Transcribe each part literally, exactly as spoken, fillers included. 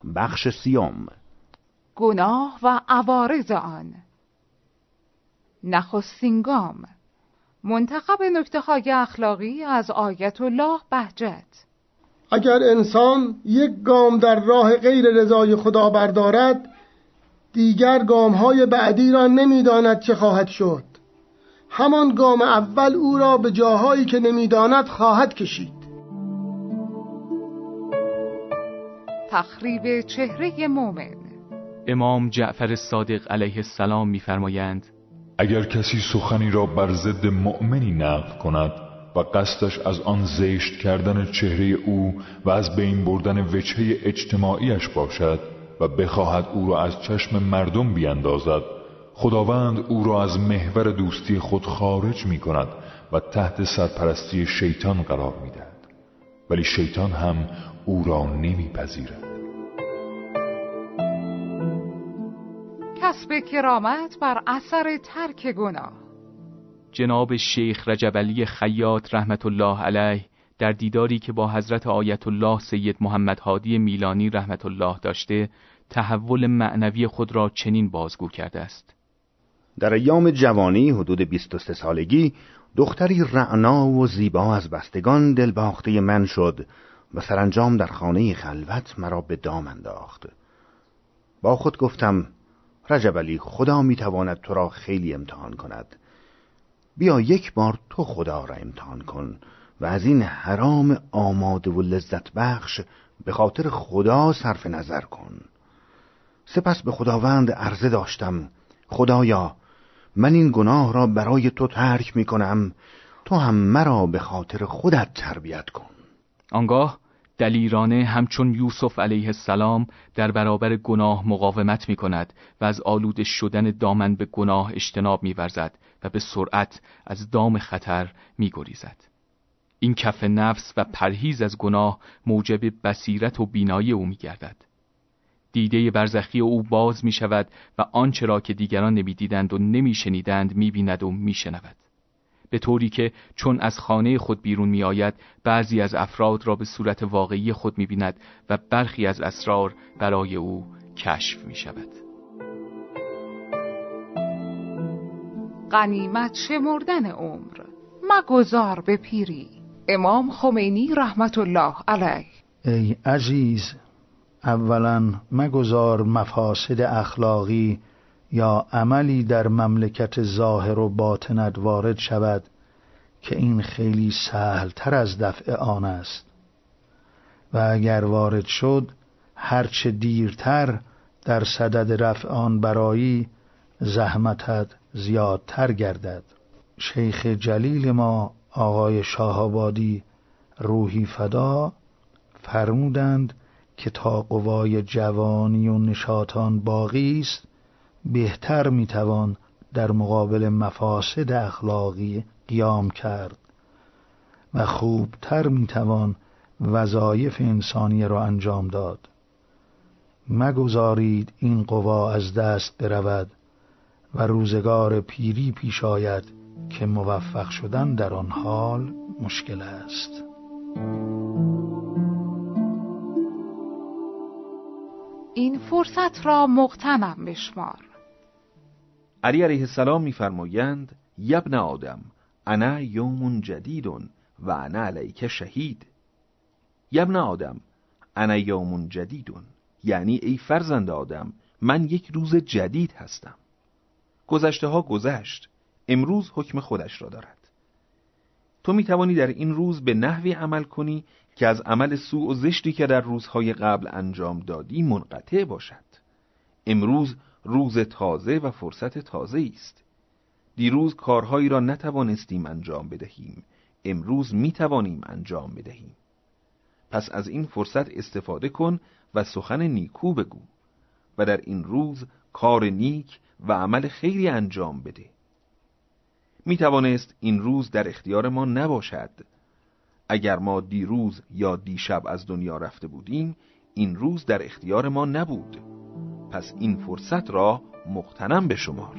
بخش سیوم. گناه و عوارض آن. نخستین گام. منتخب نکته‌های اخلاقی از آیت الله بهجت. اگر انسان یک گام در راه غیر رضای خدا بردارد، دیگر گام‌های بعدی را نمی‌داند چه خواهد شد. همان گام اول او را به جاهایی که نمی‌داند خواهد کشید. تخریب چهره مومن. امام جعفر صادق علیه السلام می‌فرمایند: اگر کسی سخنی را بر ضد مؤمنی نقل کند و قصدش از آن زشت کردن چهره او و از بین بردن وجهه اجتماعیش باشد و بخواهد او را از چشم مردم بیندازد، خداوند او را از محور دوستی خود خارج می کند و تحت سرپرستی شیطان قرار می دهد، ولی شیطان هم او را نمی پذیرد. کسب کرامت بر اثر ترک گناه. جناب شیخ رجب علی خیاط رحمت الله علیه در دیداری که با حضرت آیت الله سید محمد هادی میلانی رحمت الله داشته، تحول معنوی خود را چنین بازگو کرده است: در ایام جوانی حدود بیست و سه سالگی دختری رعنا و زیبا از بستگان دلباخته من شد و سرانجام در خانه خلوت مرا به دام انداخت. با خود گفتم رجب علی، خدا میتواند تو را خیلی امتحان کند. بیا یک بار تو خدا را امتحان کن و از این حرام آماده و لذت بخش به خاطر خدا صرف نظر کن. سپس به خداوند عرضه داشتم: خدایا، من این گناه را برای تو ترک می کنم، تو هم مرا به خاطر خودت تربیت کن. آنگاه دلیرانه همچون یوسف علیه السلام در برابر گناه مقاومت می کند و از آلوده شدن دامن به گناه اجتناب می ورزد و به سرعت از دام خطر می گریزد. این کف نفس و پرهیز از گناه موجب بصیرت و بینایی او می گردد. دیده برزخی او باز می شود و آنچه را که دیگران نمی دیدند و نمی شنیدند می بیند و می شنود، به طوری که چون از خانه خود بیرون می آید بعضی از افراد را به صورت واقعی خود می بیند و برخی از اسرار برای او کشف می شود. غنیمت شمردن عمر، مگذار به پیری. امام خمینی رحمت الله علیه. ای عزیز، اولا مگذار مفاسد اخلاقی یا عملی در مملکت ظاهر و باطنت وارد شود که این خیلی سهل تر از دفع آن است، و اگر وارد شد هرچه دیرتر در صدد رفع آن برایی، زحمتت زیادتر گردد. شیخ جلیل ما آقای شاه‌آبادی روحی فدا فرمودند که تا قوای جوانی و نشاطان باقی است، بهتر میتوان در مقابل مفاسد اخلاقی قیام کرد و خوبتر میتوان وظایف انسانی را انجام داد. مگذارید این قوا از دست برود و روزگار پیری پیش آید که موفق شدن در آن حال مشکل است. این فرصت را مغتنم بشمار. علی علیه السلام می‌فرمایند: یبن آدم انا یوم جدید و انا علیک شهید. یبن آدم انا یوم جدید، یعنی ای فرزند آدم، من یک روز جدید هستم. گذشته ها گذشت، امروز حکم خودش را دارد. تو می توانی در این روز به نحوی عمل کنی که از عمل سوء و زشتی که در روزهای قبل انجام دادی منقطع باشد. امروز روز تازه و فرصت تازه است. دیروز کارهایی را نتوانستیم انجام بدهیم، امروز می توانیم انجام بدهیم. پس از این فرصت استفاده کن و سخن نیکو بگو و در این روز کار نیک و عمل خیری انجام بده. می توانست این روز در اختیار ما نباشد. اگر ما دیروز یا دیشب از دنیا رفته بودیم، این روز در اختیار ما نبود. پس این فرصت را مغتنم بشمار.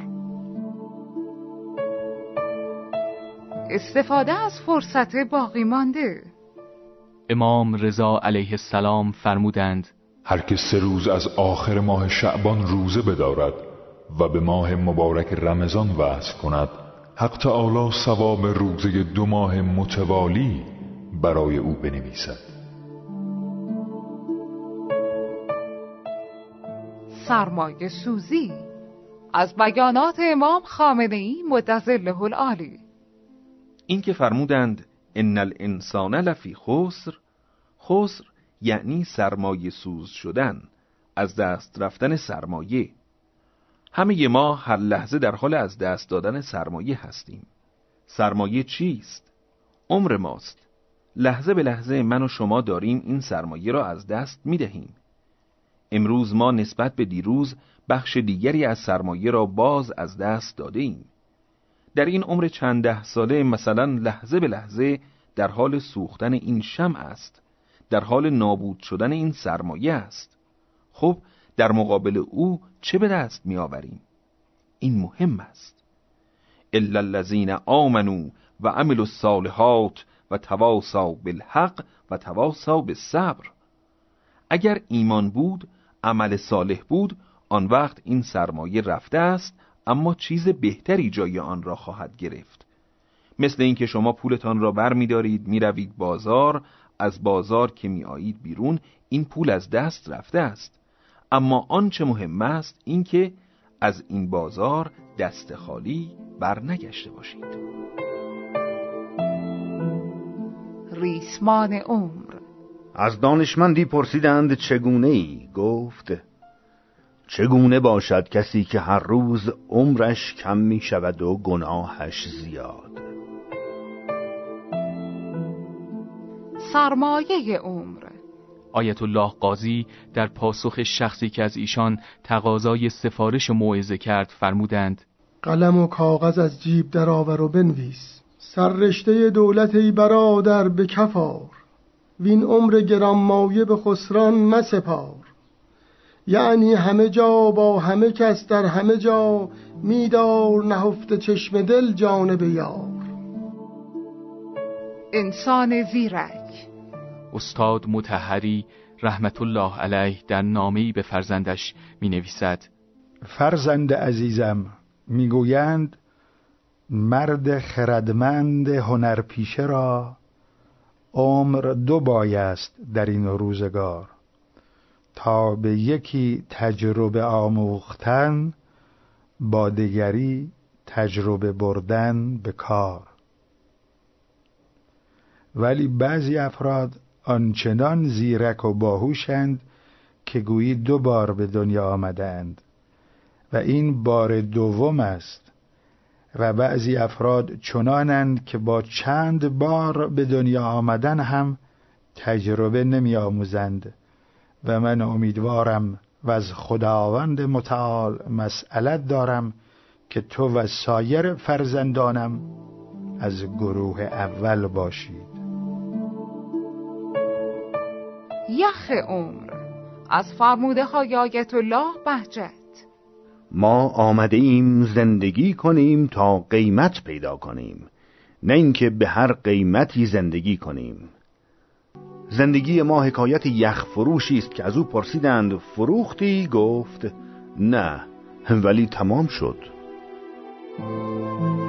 استفاده از فرصت باقی مانده. امام رضا علیه السلام فرمودند: هر که سه روز از آخر ماه شعبان روزه بدارد و به ماه مبارک رمضان وصل کند، حق تعالی ثواب روزه دو ماه متوالی برای او بنویسد. سرمایه سوزی از بیانات امام خامنه‌ای مدظله العالی. این که فرمودند ان الانسان لفی خسر، خسر یعنی سرمایه سوز شدن، از دست رفتن سرمایه. همه ما هر لحظه در حال از دست دادن سرمایه هستیم. سرمایه چیست؟ عمر ماست. لحظه به لحظه من و شما داریم این سرمایه را از دست می دهیم. امروز ما نسبت به دیروز بخش دیگری از سرمایه را باز از دست داده ایم. در این عمر چند ده ساله مثلا لحظه به لحظه در حال سوختن این شمع است، در حال نابود شدن این سرمایه است. خب در مقابل او چه به دست می آوریم؟ این مهم است. الا الذین آمنوا و عملوا الصالحات و تواصوا بالحق و تواصوا بالصبر. اگر ایمان بود، عمل صالح بود، آن وقت این سرمایه رفته است، اما چیز بهتری جای آن را خواهد گرفت. مثل اینکه شما پولتان را بر می دارید می روید بازار، از بازار که می آیید بیرون این پول از دست رفته است، اما آنچه مهم است این که از این بازار دست خالی بر نگشته باشید. ریسمان عمر. از دانشمندی پرسیدند چگونه ای؟ گفت چگونه باشد کسی که هر روز عمرش کم می شود و گناهش زیاد. سرمایه عمر. آیت الله قاضی در پاسخ شخصی که از ایشان تقاضای سفارش موعظه کرد فرمودند: قلم و کاغذ از جیب در آور و بنویس، سررشته دولت ای برادر به کفار، وین عمر گرانمایه به خسران مسپار. یعنی همه جا با همه کس در همه جا، میدار نهفته چشم دل جانب یار. انسان زیرک. استاد مطهری رحمت الله علیه در نامه‌ای به فرزندش می نویسد: فرزند عزیزم، میگویند مرد خردمند هنرپیشه را عمر دو بایست در این روزگار، تا به یکی تجربه آموختن، با دیگری تجربه بردن به کار. ولی بعضی افراد آنچنان زیرک و باهوشند که گویی دو بار به دنیا آمدند و این بار دوم است، و بعضی افراد چنانند که با چند بار به دنیا آمدن هم تجربه نمی آموزند و من امیدوارم و از خداوند متعال مسئلت دارم که تو و سایر فرزندانم از گروه اول باشید. یخ عمر. از فرموده های آیت الله بهجت. ما آمده ایم زندگی کنیم تا قیمت پیدا کنیم، نه اینکه به هر قیمتی زندگی کنیم. زندگی ما حکایت یخ فروشی است که از او پرسیدند فروختی؟ گفت نه، ولی تمام شد.